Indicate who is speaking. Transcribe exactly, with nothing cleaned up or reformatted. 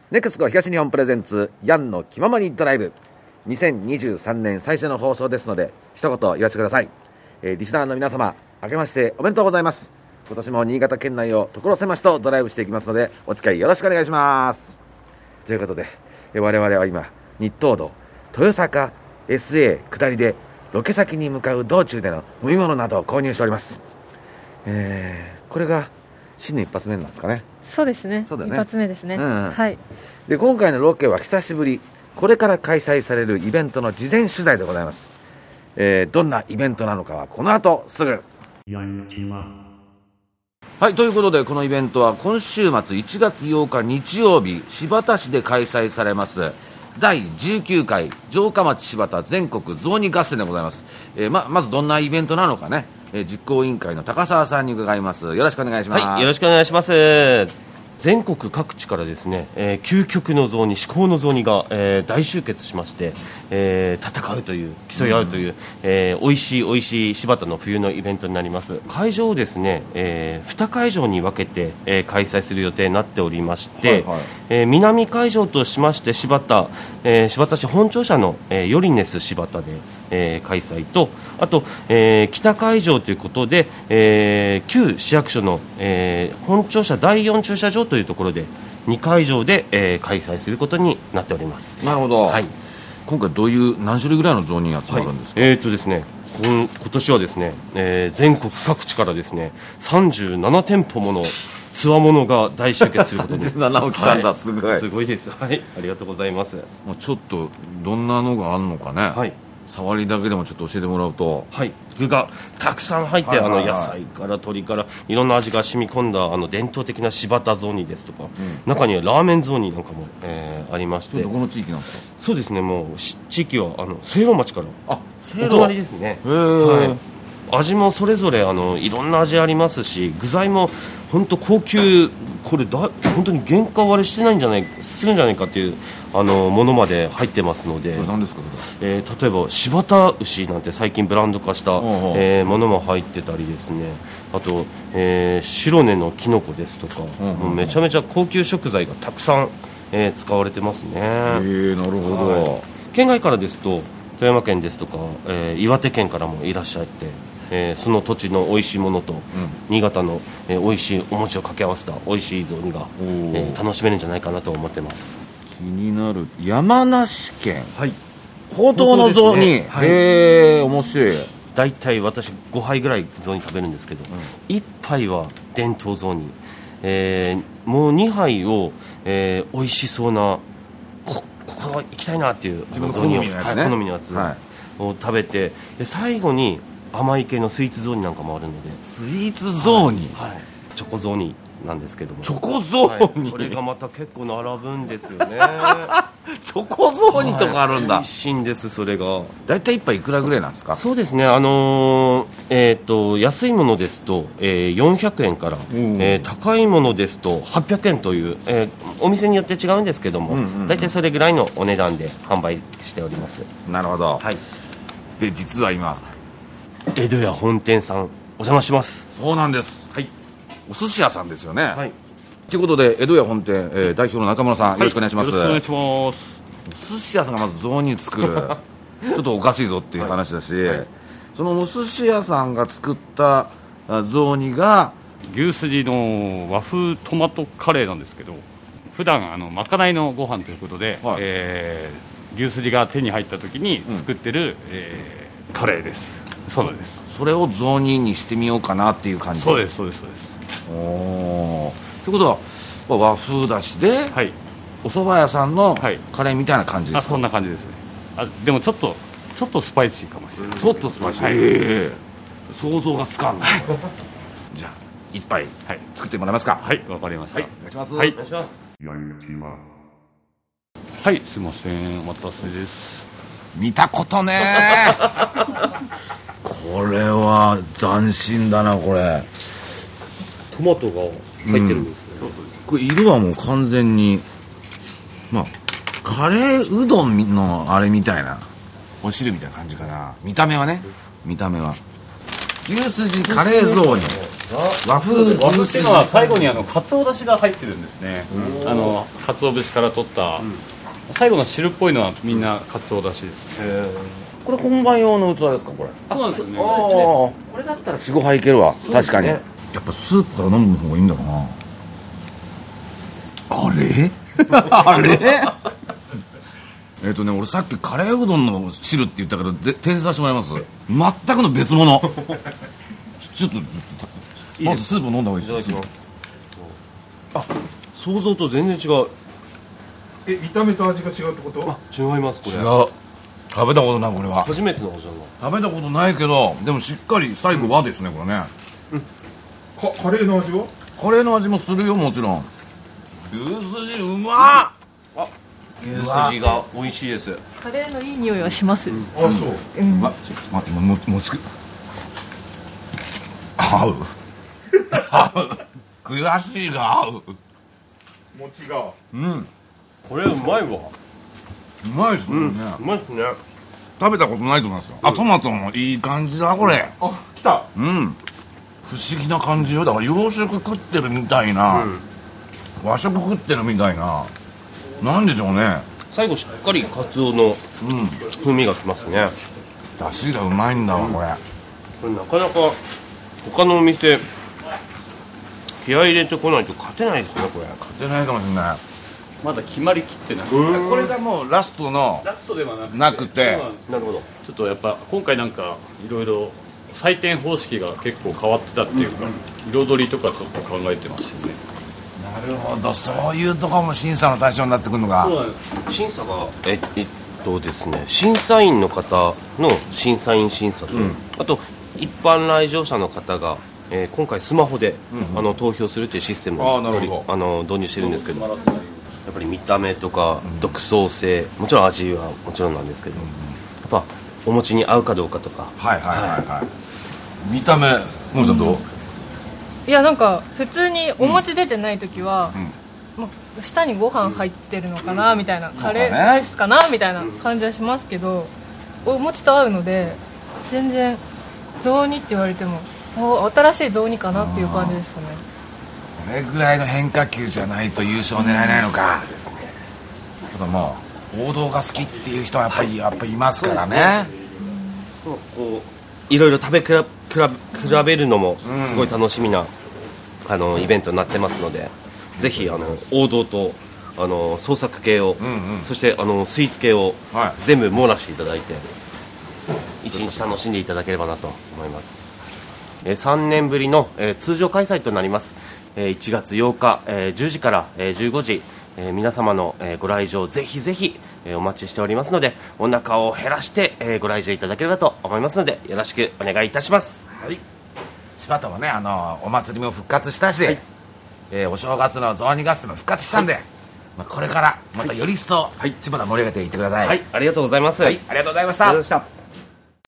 Speaker 1: ネクスコ東日本プレゼンツヤンの気ままにドライブ、にせんにじゅうさんねん最初の放送ですので一言言わせてください。えー、リスナーの皆様、明けましておめでとうございます。今年も新潟県内を所狭しとドライブしていきますのでお付き合いよろしくお願いします。ということで、えー、我々は今日東道豊坂 エスエー 下りでロケ先に向かう道中での飲み物などを購入しております。えー、これが新年一発目なんですかね。
Speaker 2: そうですね。そうだね。一発目ですね。うんうん、はい。
Speaker 1: で、今回のロケは久しぶり、これから開催されるイベントの事前取材でございます。えー、どんなイベントなのかはこの後すぐ。はい、ということでこのイベントは今週末いちがつようか日曜日、新発田市で開催されますだいじゅうきゅうかい城下町新発田全国雑煮合戦でございます。えー、ま, まずどんなイベントなのかね、えー、実行委員会の高澤さんに伺います。よろしくお願いします。
Speaker 3: はい、よろしくお願いします。全国各地からですね、えー、究極の雑煮、至高の雑煮が、えー、大集結しまして、えー、戦うという、競い合うという、うん、えー、美味しい美味しい新発田の冬のイベントになります。会場をですね、えー、に会場に分けて、えー、開催する予定になっておりまして、はいはい、えー、南会場としまして新発田、えー、新発田市本庁舎の、えー、ヨリネス新発田で、えー、開催と、あと、えー、北会場ということで、えー、旧市役所の、えー、本庁舎だいよん駐車場というところでに会場で、えー、開催することになっております。
Speaker 1: なるほど、
Speaker 3: はい、
Speaker 1: 今回どういう何種類ぐらいの雑煮が集まるんですか。はい、
Speaker 3: えーとですね、今, 今年はですね、えー、全国各地からですねさんじゅうななてんぽものつわものが大集結することに
Speaker 1: さんじゅうななも来たんだ、はい、すごい
Speaker 3: すごいです。はい、ありがとうございます。
Speaker 1: もうちょっとどんなのがあるのかね、はい、触りだけでもちょっと教えてもらうと。
Speaker 3: はい、具がたくさん入って、はいはいはい、あの野菜から鶏からいろんな味が染み込んだあの伝統的な新発田雑煮ですとか、うん、中にはラーメン雑煮なんかも、えー、ありまして。
Speaker 1: どこの地域なんですか。
Speaker 3: そうですね、もう地域はあの清涼町から
Speaker 1: あ
Speaker 3: お隣ですね。
Speaker 1: へー、はい、
Speaker 3: 味もそれぞれあのいろんな味ありますし、具材も本当高級、これだ本当に原価割れしてないんじゃないするんじゃないかっていうあのものまで入ってますので。
Speaker 1: それ何ですか。
Speaker 3: えー、例えば新発田牛なんて最近ブランド化した、えー、ものも入ってたりですね、あと、えー、白根のキノコですとか、うんうんうん、もうめちゃめちゃ高級食材がたくさん、えー、使われてますね。へ
Speaker 1: ー、なるほど、はい、
Speaker 3: 県外からですと富山県ですとか、えー、岩手県からもいらっしゃって、えー、その土地の美味しいものと、うん、新潟の、えー、美味しいお餅を掛け合わせた美味しい雑煮が、えー、楽しめるんじゃないかなと思ってます。
Speaker 1: 気になる山梨県、
Speaker 3: はい、
Speaker 1: ほうとうの雑煮、ね、はい、へー、面白い。
Speaker 3: だいたい私ごはいぐらい雑煮食べるんですけど、うん、いっぱいは伝統雑煮、えー、もうにはいを、えー、美味しそうな こ, ここ行きたいなっていう
Speaker 1: 自分の好みのやつね、
Speaker 3: はい、好みのやつを食べて、で最後に甘い系のスイーツ雑煮なんかもあるので。
Speaker 1: スイーツ雑煮、
Speaker 3: はいはい、チョコ雑煮なんですけども。
Speaker 1: チョコ雑煮、
Speaker 3: はい、それがまた結構並ぶんですよね
Speaker 1: チョコ雑煮とかあるんだ、
Speaker 3: はい、美味しいんです。それが
Speaker 1: だいたいいっぱいいくらぐらいなんですか。
Speaker 3: そうですね、あのーえー、と安いものですと、えー、よんひゃくえんから、えー、高いものですとはっぴゃくえんという、えー、お店によって違うんですけども、うんうんうん、だいたいそれぐらいのお値段で販売しております。
Speaker 1: なるほど、
Speaker 3: はい、
Speaker 1: で実は今
Speaker 3: 江戸屋本店さんお邪魔します。
Speaker 1: そうなんです、
Speaker 3: はい、
Speaker 1: お寿司屋さんですよね。
Speaker 3: はい、
Speaker 1: ということで江戸屋本店、えー、代表の中村さん、はい、よろしくお願いします。
Speaker 4: よろしくお願いします。
Speaker 1: 寿司屋さんがまず雑煮作るちょっとおかしいぞっていう話だし、はいはい、そのお寿司屋さんが作った雑煮が
Speaker 4: 牛すじの和風トマトカレーなんですけど、普段あのまかないのご飯ということで、はい、えー、牛すじが手に入った時に作ってる、うん、えー、カレーです。そうです。
Speaker 1: それを雑煮にしてみようかなっていう感じ。
Speaker 4: そうですそうですそうです。
Speaker 1: おー、ということは和風だしで、はい、お蕎麦屋さんのカレーみたいな感じですか。
Speaker 4: あ、そんな感じですね。あ、でもちょっとちょっとスパイシーかもしれない。
Speaker 1: ちょっとスパイシー、はい、えー、想像がつかんないじゃあ一杯作ってもらえますか。
Speaker 4: はい、わかりました。
Speaker 1: はい、お願いします。
Speaker 4: はい、
Speaker 3: お願いします。
Speaker 4: はい、すいません、お待たせです。
Speaker 1: 見たことねこれは斬新だな。これ
Speaker 3: トマトが入ってるんですね、うん、
Speaker 1: これ色はもう完全にまあカレーうどんのあれみたいなお汁みたいな感じかな。見た目はね、見た目は牛すじカレー雑煮和風
Speaker 4: 和風っていうのは最後にあの鰹だしが入ってるんですね。あの鰹節から取った、うん、最後の汁っぽいのはみんな鰹だしです、ね、
Speaker 1: これ本番用の器ですかこれ。
Speaker 4: そうなんですよね。
Speaker 1: これだったら よん,ご 杯いけるわ、ね、確かに。やっぱスープから飲む方がいいんだろうな。あれあれえっとね俺さっきカレーうどんの汁って言ったけど訂正させてもらいます。全くの別物。ちょっとまずスープ飲んだ方がいいです。いただきます。
Speaker 3: あ、想像と全然違う。
Speaker 5: え、見た目と味が違うってこと？
Speaker 3: あ、違いますこれ。
Speaker 1: 違う。食べたことないこれは。
Speaker 3: 初めての味なんだ。
Speaker 1: 食べたことないけどでもしっかり最後和ですね、うん、これね、
Speaker 5: うん、かカレーの味は？カ
Speaker 1: レーの味もするよもちろん。牛すじうまっ。
Speaker 3: あ、牛すじが美味しいです。
Speaker 2: カレーのいい匂いはします、うん、
Speaker 5: あ、そう、
Speaker 2: うん、
Speaker 1: あ、ちょっと待ってももち合う合う悔しいが合う
Speaker 5: 餅が。
Speaker 1: うん、
Speaker 3: これうまいわ。
Speaker 1: うまいですね、うん、
Speaker 3: うまいですね。
Speaker 1: 食べたことないと思いますよ、うん、あ、トマトもいい感じだこれ。
Speaker 5: あ、来た。
Speaker 1: うん、不思議な感じよ。だから洋食食ってるみたいな、うん、和食食ってるみたいな、なんでしょうね。
Speaker 3: 最後しっかりカツオの風味がきますね。
Speaker 1: 出汁がうまいんだわこれ、
Speaker 3: うん、これなかなか他のお店気合い入れてこないと勝てないですね。これ
Speaker 1: 勝てないかもしれない。
Speaker 4: まだ決まりきってない。
Speaker 1: これがもうラストの
Speaker 4: ラストではなくて、
Speaker 1: なくて
Speaker 3: なるほど。
Speaker 4: ちょっとやっぱ今回なんかいろいろ採点方式が結構変わってたっていうか、うん、彩りとかちょっと考えてましたよね。
Speaker 1: なるほど、そういうところも審査の対象になってくるのが。
Speaker 3: そうなんです。審査がええっとですね、審査員の方の審査員審査と、うん、あと一般来場者の方が、えー、今回スマホで、うんうん、あの投票するっていうシステムをあの導入してるんですけど、やっぱり見た目とか独創性、もちろん味はもちろんなんですけど、うん、やっぱお餅に合うかどうかとか。
Speaker 1: はいはいはいはい、はい、見た目もちゃんと、うん、
Speaker 2: いやなんか普通にお餅出てない時は、うん、もう下にご飯入ってるのかなみたいな、カレーライスかなみたいな感じはしますけど、お餅と合うので全然雑煮って言われても新しい雑煮かなっていう感じですかね。
Speaker 1: これぐらいの変化球じゃないと優勝狙えないのかですね。ただまあ王道が好きっていう人はやっぱり、はい、やっぱりいますからね。
Speaker 3: そうですね。こういろいろ食べ比べ、比べるのもすごい楽しみな、うん、あのイベントになってますので、ぜひあの王道とあの創作系を、うんうん、そしてあのスイーツ系を全部網羅していただいて、一日楽しんでいただければなと思います。えー、さんねんぶりの、えー、通常開催となります。えー、いちがつようか、えー、じゅうじから、えー、じゅうごじ、えー、皆様の、えー、ご来場ぜひぜひ、えー、お待ちしておりますので、お腹を減らして、えー、ご来場いただければと思いますので、よろしくお願いいたします。
Speaker 1: はい、柴田もね、あのお祭りも復活したし、はい、えー、お正月の雑煮合戦も復活したんで、はい、まあ、これからまたより一層、はい、柴田盛り上げていってください。
Speaker 3: はい、ありがとうございます。
Speaker 1: はい、ありがとうございました。
Speaker 3: ありがとうございました。